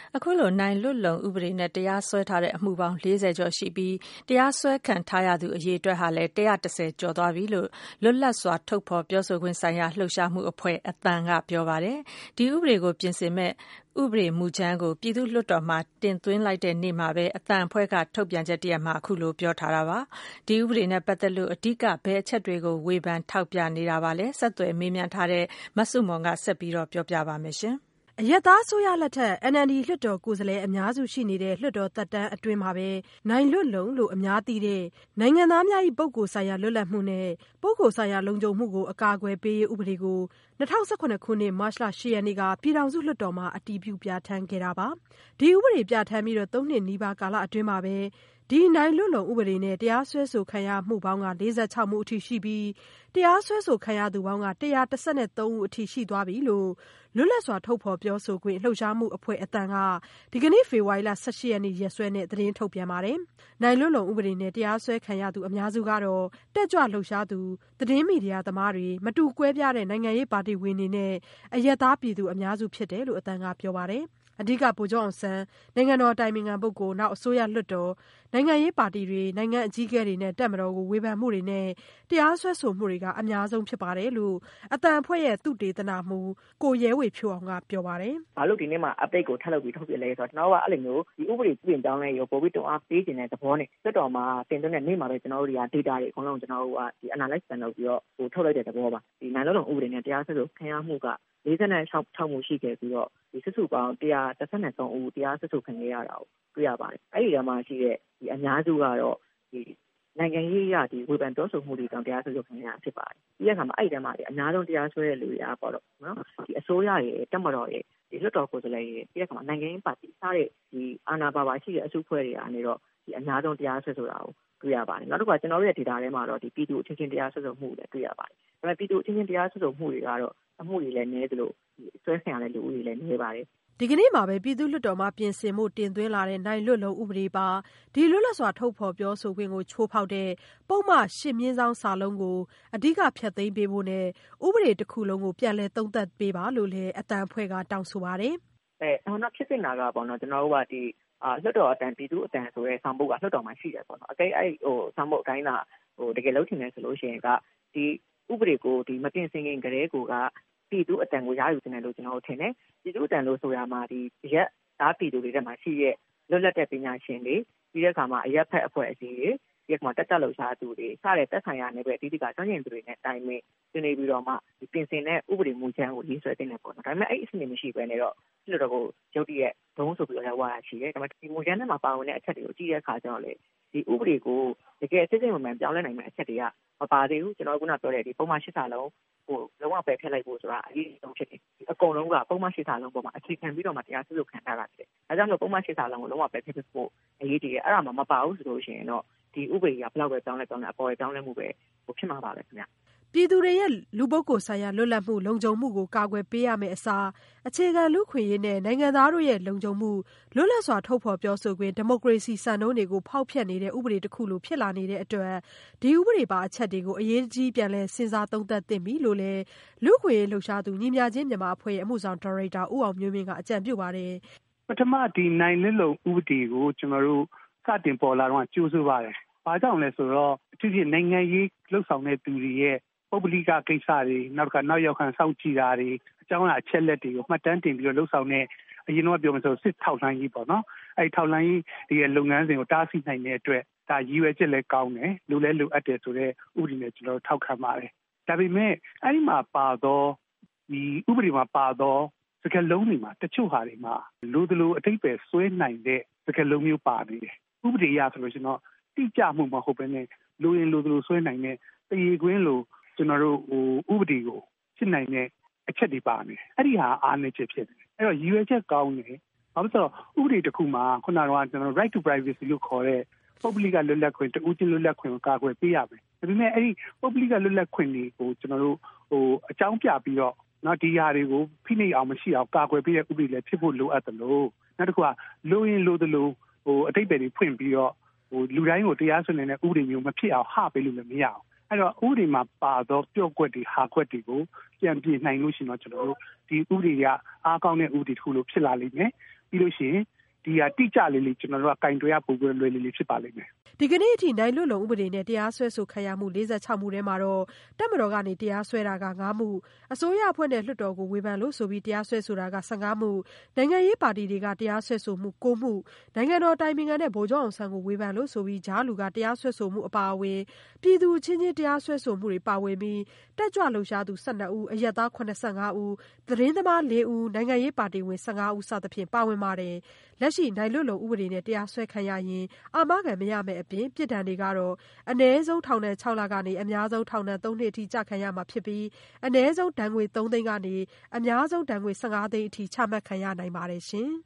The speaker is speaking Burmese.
အခုလိုနိုင်လွတ်လုံဥပဒေနဲ့တရားစွဲထားတဲ့အမှုပေါင်း40ကျော်ရှိပြီးတရားစွဲခံထားရသူအရေအတွက်ဟာလည်း110ကျော်သွားပြီလို့လွတ်လပ်စွာထုတ်ဖော်ပြောဆိုခွင့်ဆိုင်ရာလှုပ်ရှားမှုအဖွဲ့အသံကပြောပါတယ်။ဒီဥပဒေကိုပြင်ဆင်မဲ့ဥပဒေမူကြမ်းကိုပြည်သူ့လွှတ်တော်မှာတင်သွင်းလိုက်တဲ့နေ့မှာပဲအသံအဖွဲ့ကထုတ်ပြန်ချက်တရက်မှာအခုလိုပြောထားတာပါ။ဒီဥပဒေနဲ့ပတ်သက်လို့အဓိကဘယ်အချက်တွေကိုဝေဖန်ထောက်ပြနေတာပါလဲ။ဆက်သွယ်မေးမြန်းထားတဲ့မဆုမွန်ကဆက်ပြီးပြောပြပါမယ်ရှင်။အရပ်သားအစိုးရလက်ထက် NLD လွှတ်တော်ကိုယ်စားလှယ်အများစုရှိနေတဲ့လွှတ်တော်သက်တမ်းအတွင်းမှာပဲနိုင်လွတ်လုံလို့အများသိတဲ့နိုင်ငံသားများ၏ပုဂ္ဂိုလ်ဆိုင်ရာလွတ်လပ်မှုနဲ့ပုဂ္ဂိုလ်ဆိုင်ရာလုံခြုံမှုကိုအကာအကွယ်ပေးရေးဥပဒေကို2018ခုနှစ်မတ်လ8ရက်နေ့ကပြည်ထောင်စုလွှတ်တော်မှာအတည်ပြုပြဋ္ဌာန်းခဲ့တာပါ။ဒီဥပဒေပြဋ္ဌာန်းပြီး3နှစ်နီးပါးကာလအတွင်းမှာပဲဒီနိုင်လွတ်လုံဥပဒေနဲ့တရားစွဲဆိုခံရမှုပေါင်းက46မှုအထိရှိပြီးတရားစွဲဆိုခံရသူပေါင်းက113ဦးအထိရှိသွားပြီလို့လွတ်လပ်စွာထုတ်ဖော်ပြောဆိုခွင့်လှုပ်ရှားမှုအဖွဲ့အသံကဒီကနေ့ဖေဖော်ဝါရီလ18ရက်နေ့ရက်စွဲနဲ့သတင်းထုတ်ပြန်ပါတယ်။နိုင်လွတ်လုံဥပဒေနဲ့တရားစွဲခံရသူအများစုကတော့တက်ကြွလှုပ်ရှားသူသတင်းမီဒီယာသမားတွေမတူကွဲပြားတဲ့နိုင်ငံရေးပါတီဝင်တွေနဲ့အရပ်သားပြည်သူအများစုဖြစ်တယ်လို့အသံကပြောပါတယ်။အဓိကဗိုလ်ချုပ်အောင်ဆန်းနိုင်ငံတော်အတိုင်ပင်ခံပုဂ္ဂိုလ်နောက်အစိုးရလွှတ်တော်နိုင်ငံရေးပါတီတွေနိုင်ငံအကြီးအကဲတွေနဲ့တပ်မတော်ကိုဝေဖန်မှုတွေနဲ့တရားစွဲဆိုမှုတွေကအများဆုံးဖြစ်ပါတယ်လို့အသံအဖွဲ့ရဲ့သုတေသနမှူးကိုရဲဝေဖြိုးအောင်ကပြောပါတယ်။ဘာလို့ဒီနေ့မှာ update ကိုထပ်လုပ်ပြီးထုတ်ပြလဲဆိုတော့ကျွန်တော်ကအဲ့လိုမျိုးဒီဥပဒေပြင်ကြောင်းလဲရောပို့ပြီးတွန်းအားပေးခြင်းတဲ့သဘောနဲ့လွှတ်တော်မှာတင်သွင်းတဲ့နေ့မှာပဲကျွန်တော်တို့တွေက data တွေအကုန်လုံးကျွန်တော်တို့ကဒီ analyze ပြန်လုပ်ပြီးတော့ထုတ်လိုက်တဲ့သဘောပါ။ဒီနိုင်လွတ်လုံဥပဒေနဲ့တရားစွဲဆိုခံရမှုက46မှုရှိခဲ့ပြီးတော့ဒီစုစုပေါင်း113ဦးတရားစွဲဆိုခံရတာကိုတွေ့ရပါတယ်။အဲ့ဒီထဲမှာရှိတဲ့ဒီအများစုကတော့ဒီနိုင်ငံရေးရဒီဝေဖန်ပြောဆိုမှုတွေတောင်တရားစွဲဆိုခံရတာဖြစ်ပါတယ်။ဒီအခါမှာအဲ့ဒီထဲမှာအများဆုံးတရားစွဲတဲ့လူတွေကပေါ့တော့နော်ဒီအစိုးရရဲ့တပ်မတော်ရဲ့ဒီလွှတ်တော်ကိုယ်စားလှယ်ရဲ့ဒီအခါမှာနိုင်ငံရေးပါတီစတဲ့ဒီအာဏာပါရှိတဲ့အစုအဖွဲ့တွေကနေတော့ဒီအများဆုံးတရားစွဲဆိုတာကိုတွေ့ရပါတယ်။နောက်တစ်ခါကျွန်တော်တို့ရဲ့ data ထဲမှာတော့ဒီပြည်သူအချင်းချင်းတရားစွဲဆိုမှုတွေတွေ့ရပါတယ်။ဒါပေမဲ့ပြည်သူအချင်းချင်းတရားစွဲဆိုမှုတွေကတော့အမှုတွေလည်းနည်းသလိုစွဲခံရတဲ့လူဦးရေလည်းနည်းပါတယ်ဒီကနေ့မှာပဲပြည်သူ့လွှတ်တော်မှာပြင်ဆင်မှုတင်သွင်းလာတဲ့နိုင်လွတ်လုံဥပဒေပါဒီလွတ်လပ်စွာထုတ်ဖော်ပြောဆိုခွင့်ကိုချိုးဖောက်တဲ့ပုံမှန်8/စာလုံးကိုအဓိကဖျက်သိမ်းပေးဖို့နဲ့ဥပဒေတစ်ခုလုံးကိုပြန်လည်သုံးသပ်ပေးပါလို့လည်းအသံအဖွဲ့ကတောင်းဆိုပါတယ်နောက်ဖြစ်နေတာကပေါ့နော်ကျွန်တော်တို့ကဒီလွှတ်တော်အတန်ပြည်သူ့အတန်ဆိုတဲ့ဆောင်ပုဒ်ကလွှတ်တော်မှာရှိတယ်ပေါ့နော်အကဲအဲ့ဆောင်ပုဒ်အတိုင်းသာတကယ်လုံးချင်တယ်ဆိုလို့ရှိရင်ကဒီဥပဒေကိုဒီမပြင်ဆင်ခင်ကတည်းကပြည်သူအတန်ကိုရယူနေတယ်လို့ကျွန်တော်တို့ထင်တယ်ပြည်သူအတန်လို့ဆိုရမှာဒီရက်သားပြည်သူတွေထဲမှာရှိရဲ့လွတ်လပ်တဲ့ပညာရှင်တွေပြီးတဲ့အခါမှာအရက်ဖက်အဖွဲ့အစည်းတွေဒီကမှာတက်တက်လှုပ်ရှားသူတွေစတဲ့တက်ဆိုင်ရာနယ်ပယ်အသီးသီးကကျွမ်းကျင်သူတွေနဲ့တိုင်ပင်ဆွေးနွေးပြီးတော့မှဒီပြင်ဆင်တဲ့ဥပဒေမူကြမ်းကိုရေးဆွဲတင်နေပေါ့နော်ဒါပေမဲ့အဲ့အစီအစဉ်မရှိဘဲနဲ့တော့လွှတ်တော်ကိုရုတ်တရက်ဒုံးဆိုပြီးတော့လည်းဝါရရှိတယ်ဒါပေမဲ့ဒီမူကြမ်းထဲမှာပါဝင်တဲ့အချက်တွေကိုကြည့်တဲ့အခါကျတော့လေဒီဥပဒေကိုတကယ်အစစ်အစစ်မှန်ပြောင်းလဲနိုင်မယ့်အချက်တွေကမပါသေးဘူးကျွန်တော်ကပြောတဲ့ဒီပုံမှန်8စာလုံးလုံးဝပယ်ဖျက်လိုက်ဖို့ဆိုတာအရေးဆုံးဖြစ်တယ်အကုန်လုံးကပုံမှန်8စာလုံးပေါ်မှာအခြေခံပြီးတော့မှတရားစွဲဆိုခံထားတာဖြစ်တယ်ဒါကြောင့်မို့ပုံမှန်8စာလုံးကိုလုံးဝပယ်ဖျက်ဖို့အရေးကြီးတယ်အဲ့ဒါမှမပါဘူးဆိုလို့ရှိရင်တော့ဒီဥပဒေကဘယ်လောက်ပဲပြောင်းလဲအပေါ်ပြောင်းလဲမှုပဲဖြစ်မှာပါပဲခင်ဗျပြည်သူတွေရဲ့လူပုဂ္ဂိုလ်ဆိုင်ရာလွတ်လပ်မှုလုံခြုံမှုကိုကာကွယ်ပေးရမယ့်အစားအခြေခံလူ့ခွင့်ရေးနဲ့နိုင်ငံသားတို့ရဲ့လုံခြုံမှုလွတ်လပ်စွာထုတ်ဖော်ပြောဆိုခွင့်ဒီမိုကရေစီစံနှုန်းတွေကိုဖောက်ဖျက်နေတဲ့ဥပဒေတစ်ခုလိုဖြစ်လာနေတဲ့အတွက်ဒီဥပဒေပါအချက်တွေကိုအရေးကြီးပြန်လဲစဉ်းစားသုံးသပ်သင့်ပြီလို့လည်းလူ့ခွင့်ရေးလှုပ်ရှားသူညီမျှခြင်းမြန်မာအဖွဲ့ရဲ့အမှုဆောင်ဒါရိုက်တာဦးအောင်မျိုးမင်းကအကြံပြုပါတယ်ပထမဒီနိုင်လွတ်လုံဥပဒေကိုကျွန်တော်တို့စတင်ပေါ်လာတော့ကြိုးစားပါတယ်ဘာကြောင့်လဲဆိုတော့အထူးဖြင့်နိုင်ငံရေးလှုပ်ဆောင်တဲ့သူတွေရဲ့ပုဂ္ဂလိကကိစ္စတွေနောက်ရောက်ခံစောင့်ကြည့်တာတွေအကြောင်းအချက်လက်တွေကိုမှတ်တမ်းတင်ပြီးတော့လှုပ်ဆောင်တဲ့အရင်တော့ပြောမှဆိုစစ်ထောက်လှမ်းရေးပေါ့နော်အဲ့ထောက်လှမ်းရေးဒီရဲ့လုပ်ငန်းစဉ်ကိုတားဆီးနိုင်တဲ့အတွက်ဒါရည်ရွယ်ချက်လည်းကောင်းတယ်လိုအပ်တယ်ဆိုတော့ဥပဒေနဲ့ကျွန်တော်ထောက်ခံပါတယ်ဒါပေမဲ့အဲ့ဒီမှာပါတော့ဒီဥပဒေမှာပါတော့စကားလုံးတွေမှာတချို့ဟာတွေမှာလိုသလိုအတိတ်ပဲဆွဲနိုင်တဲ့စကားလုံးမျိုးပါနေတယ်ဥပဒေအရဆိုလို့ရှိရင်တော့တိကျမှုမဟုတ်ဘဲနဲ့လိုရင်လိုသလိုဆွဲနိုင်တဲ့တရေခွင်းလိုကျွန်တော်တို့ဥပဒေကိုဖြစ်နိုင်တဲ့အချက်တွေပါနေတယ်အဲ့ဒီဟာအားနည်းချက်ဖြစ်တယ်အဲ့တော့ရည်ရွယ်ချက်ကောင်းတယ်ဘာလို့ဆိုတော့ဥပဒေတစ်ခုမှာခုနကတော့ကျွန်တော် right to privacy လို့ခေါ်တဲ့ပုဂ္ဂလိကလွတ်လပ်ခွင့်တူချင်းလွတ်လပ်ခွင့်ကိုကာကွယ်ပေးရမယ်ဒါပေမဲ့အဲ့ဒီပုဂ္ဂလိကလွတ်လပ်ခွင့်တွေကိုကျွန်တော်တို့အကြောင်းပြပြီးတော့နော်ဒီဟာတွေကိုဖိနှိပ်အောင်မရှိအောင်ကာကွယ်ပေးတဲ့ဥပဒေလည်းဖြစ်ဖို့လိုအပ်တယ်လို့နောက်တစ်ခုကလိုရင်လိုသလိုအတိတ်ပဲတွေဖွင့်ပြီးတော့လူတိုင်းကိုတရားစွဲနေတဲ့ဥပဒေမျိုးမဖြစ်အောင်ဟပေးလို့လည်းမရအောင်အဲ့တော့ဥပဒေမှာပါသောပျော့ကွက်တွေဟာကွက်တွေကိုပြန်ပြင်နိုင်လို့ရှိရင်တော့ကျွန်တော်တို့ဒီဥပဒေကအားကောင်းတဲ့ဥပဒေတစ်ခုလို့ဖြစ်လာလိမ့်မယ်ပြီးလို့ရှိရင်ဒီဟာတိကျလေးကျွန်တော်တို့ကကင်တွယ်ရပို့ပြီးလွယ်လေးဖြစ်ပါလိမ့်မယ်ဒီကနေ့အထိနိုင်လွတ်လုံဥပဒေနဲ့တရားစွဲဆိုခံရမှု46မှုထဲမှာတော့တပ်မတော်ကနေတရားစွဲတာက9မှုအစိုးရအဖွဲ့နဲ့လွှတ်တော်ကိုဝေဖန်လို့ဆိုပြီးတရားစွဲဆိုတာက15မှုနိုင်ငံရေးပါတီတွေကတရားစွဲဆိုမှု9မှုနိုင်ငံတော်တိုင်ပင်ခံနဲ့ဗိုလ်ချုပ်အောင်ဆန်းကိုဝေဖန်လို့ဆိုပြီးဂျားလူကတရားစွဲဆိုမှုအပါအဝင်ပြည်သူချင်းချင်းတရားစွဲဆိုမှုတွေပါဝင်ပြီးတက်ကြွလှုပ်ရှားသူ12ဦးအရက်သား85ဦးသတင်းသမား4ဦးနိုင်ငံရေးပါတီဝင်15ဦးစသဖြင့်ပါဝင်ပါတယ်လက်ရှိနိုင်လွတ်လုံဥပဒေနဲ့တရားစွဲခံရရင်အာမခံမရမယ့်အပြင်ပြစ်ဒဏ်တွေကတော့အနည်းဆုံးထောင်ဒဏ်6လကနေအများဆုံးထောင်ဒဏ်3နှစ်အထိကျခံရမှာဖြစ်ပြီးအနည်းဆုံးဒဏ်ငွေ3သိန်းကနေအများဆုံးဒဏ်ငွေ15သိန်းအထိချမှတ်ခံရနိုင်ပါတယ်ရှင်။